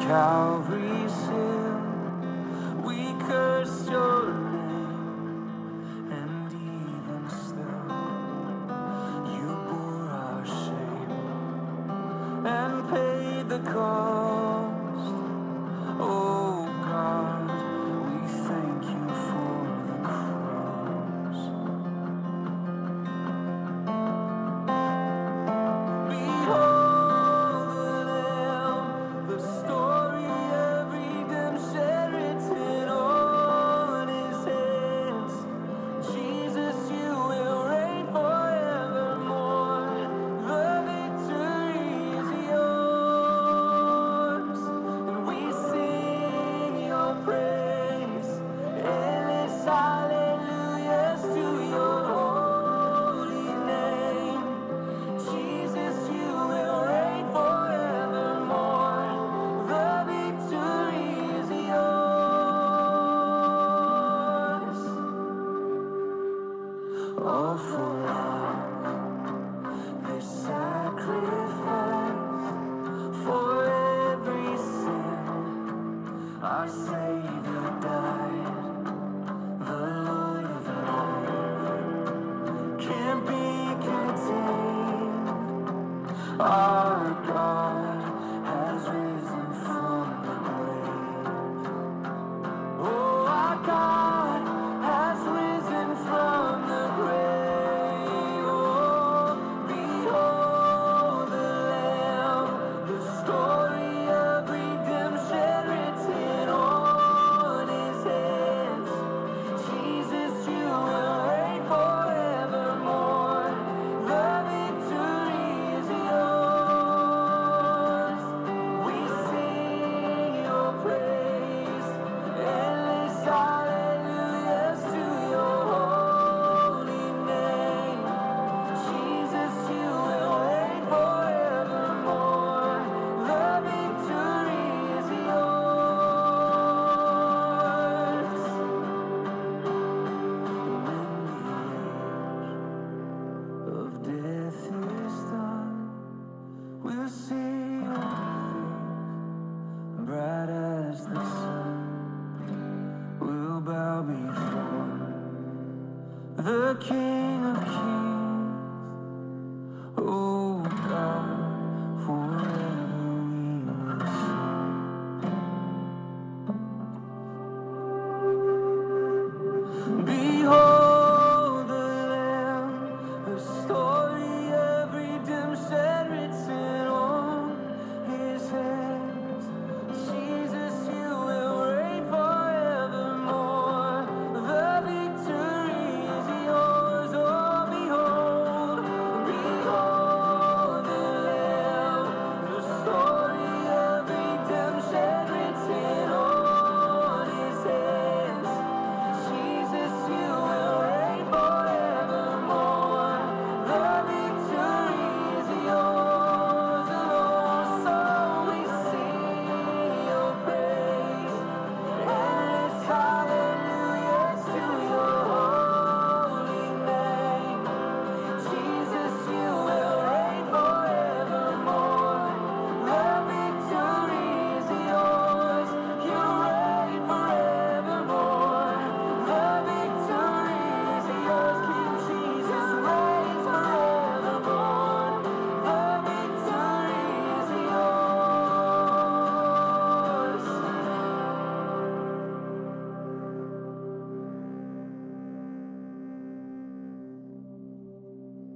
Calvary's hill, we cursed your name, and even still, you bore our shame and paid the cost. Oh God, we thank you for the cross. Behold the Lamb, the story of redemption written on his hands. Jesus, you will reign forevermore. The victory is yours, and we sing your praise. Endless hallelujahs to your holy name. Jesus, you will reign forevermore. The victory is yours. All for